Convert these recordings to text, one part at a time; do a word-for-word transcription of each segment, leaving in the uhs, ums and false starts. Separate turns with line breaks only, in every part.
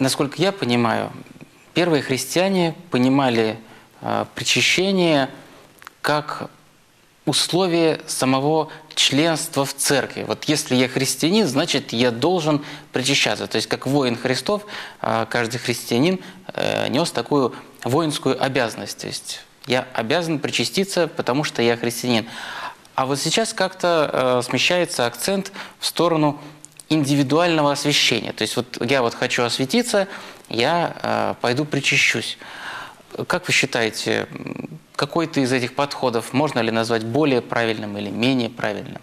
насколько я понимаю, первые христиане понимали э, причащение как условие самого членства в церкви. Вот если я христианин, значит, я должен причащаться. То есть, как воин Христов, э, каждый христианин э, нес такую воинскую обязанность. То есть, я обязан причаститься, потому что я христианин. А вот сейчас как-то э, смещается акцент в сторону индивидуального освящения. То есть вот я вот хочу освятиться, я э, пойду причащусь. Как вы считаете, какой-то из этих подходов можно ли назвать более правильным или менее правильным?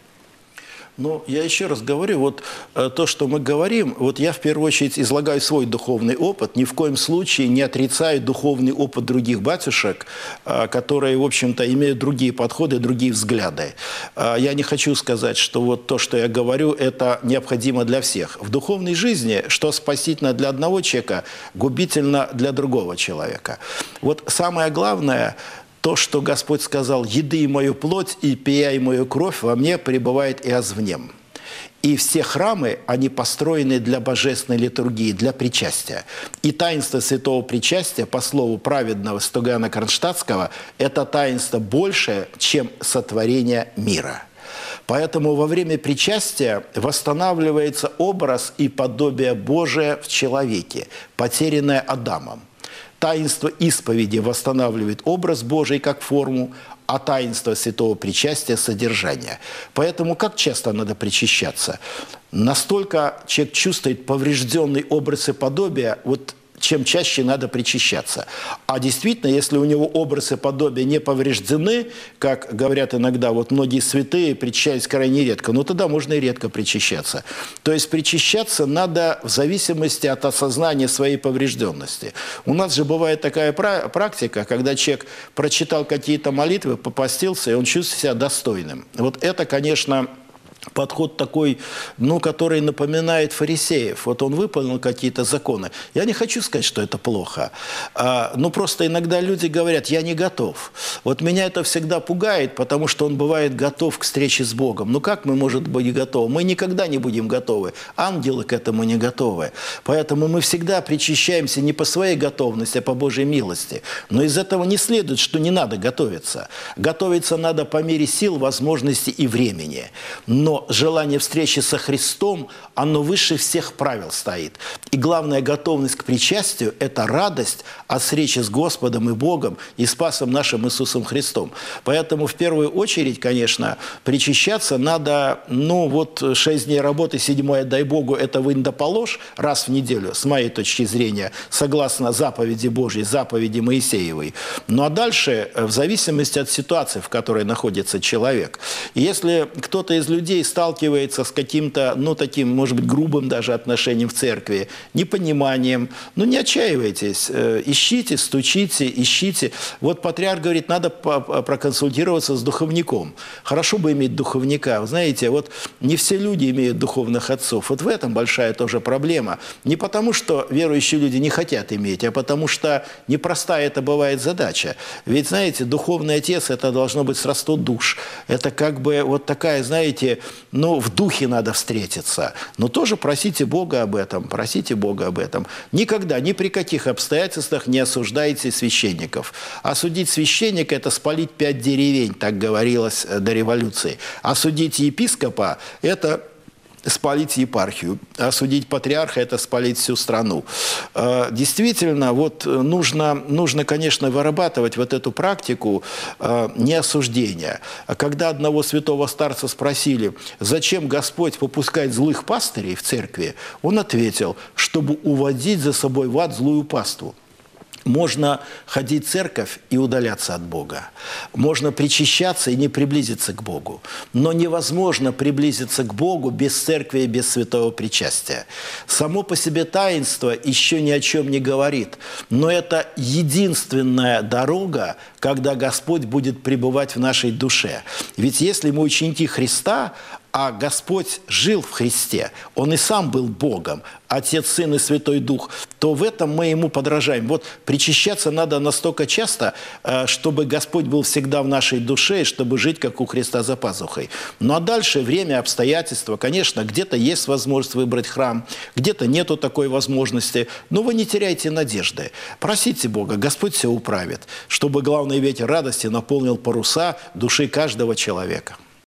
Ну, я еще раз говорю, вот э, то, что мы говорим, вот я в первую очередь излагаю свой духовный опыт, ни в коем случае не отрицаю духовный опыт других батюшек, э, которые, в общем-то, имеют другие подходы, другие взгляды. Э, я не хочу сказать, что вот то, что я говорю, это необходимо для всех. В духовной жизни, что спасительно для одного человека, губительно для другого человека. Вот самое главное – то, что Господь сказал: «Еды мою плоть и пия мою кровь во мне пребывает и озвнем». И все храмы, они построены для божественной литургии, для причастия. И таинство святого причастия, по слову праведного Стогана Кронштадтского, это таинство большее, чем сотворение мира. Поэтому во время причастия восстанавливается образ и подобие Божие в человеке, потерянное Адамом. Таинство исповеди восстанавливает образ Божий как форму, а таинство святого причастия – содержание. Поэтому как часто надо причащаться? Настолько человек чувствует поврежденный образ и подобие, вот чем чаще надо причащаться. А действительно, если у него образ и подобие не повреждены, как говорят иногда, вот многие святые причащаются крайне редко, ну тогда можно и редко причащаться. То есть причащаться надо в зависимости от осознания своей поврежденности. У нас же бывает такая практика, когда человек прочитал какие-то молитвы, попастился, и он чувствует себя достойным. Вот это, конечно, подход такой, ну, который напоминает фарисеев. Вот он выполнил какие-то законы. Я не хочу сказать, что это плохо. А, ну, просто иногда люди говорят: я не готов. Вот меня это всегда пугает, потому что он бывает готов к встрече с Богом. Ну, как мы, может быть, готовы? Мы никогда не будем готовы. Ангелы к этому не готовы. Поэтому мы всегда причащаемся не по своей готовности, а по Божьей милости. Но из этого не следует, что не надо готовиться. Готовиться надо по мере сил, возможностей и времени. Но Но желание встречи со Христом, оно выше всех правил стоит. И главная готовность к причастию – это радость от встречи с Господом и Богом и Спасом нашим Иисусом Христом. Поэтому в первую очередь, конечно, причащаться надо, ну вот шесть дней работы, седьмое, дай Богу, это вынь да положь раз в неделю, с моей точки зрения, согласно заповеди Божьей, заповеди Моисеевой. Ну а дальше, в зависимости от ситуации, в которой находится человек. Если кто-то из людей сталкивается с каким-то, ну, таким, может быть, грубым даже отношением в церкви, непониманием, ну, не отчаивайтесь, ищите, стучите, ищите. Вот патриарх говорит, надо проконсультироваться с духовником. Хорошо бы иметь духовника. Вы знаете, вот не все люди имеют духовных отцов. Вот в этом большая тоже проблема. Не потому, что верующие люди не хотят иметь, а потому что непростая это бывает задача. Ведь, знаете, духовный отец – это должно быть сродство душ. Это как бы вот такая, знаете, ну, в духе надо встретиться. Но тоже просите Бога об этом, просите Бога об этом. Никогда, ни при каких обстоятельствах не осуждайте священников. Осудить священника – это спалить пять деревень, так говорилось до революции. Осудить епископа – это спалить епархию. Осудить патриарха – это спалить всю страну. Действительно, вот нужно, нужно, конечно, вырабатывать вот эту практику неосуждения. Когда одного святого старца спросили, зачем Господь попускает злых пастырей в церкви, он ответил, чтобы уводить за собой в ад злую паству. Можно ходить в церковь и удаляться от Бога. Можно причащаться и не приблизиться к Богу. Но невозможно приблизиться к Богу без церкви и без святого причастия. Само по себе таинство еще ни о чем не говорит. Но это единственная дорога, когда Господь будет пребывать в нашей душе. Ведь если мы ученики Христа, а Господь жил в Христе, Он и сам был Богом, Отец, Сын и Святой Дух, то в этом мы Ему подражаем. Вот причащаться надо настолько часто, чтобы Господь был всегда в нашей душе, и чтобы жить, как у Христа, за пазухой. Ну а дальше время, обстоятельства, конечно, где-то есть возможность выбрать храм, где-то нету такой возможности, но вы не теряйте надежды. Просите Бога, Господь все управит, чтобы главный ветер радости наполнил паруса души каждого человека.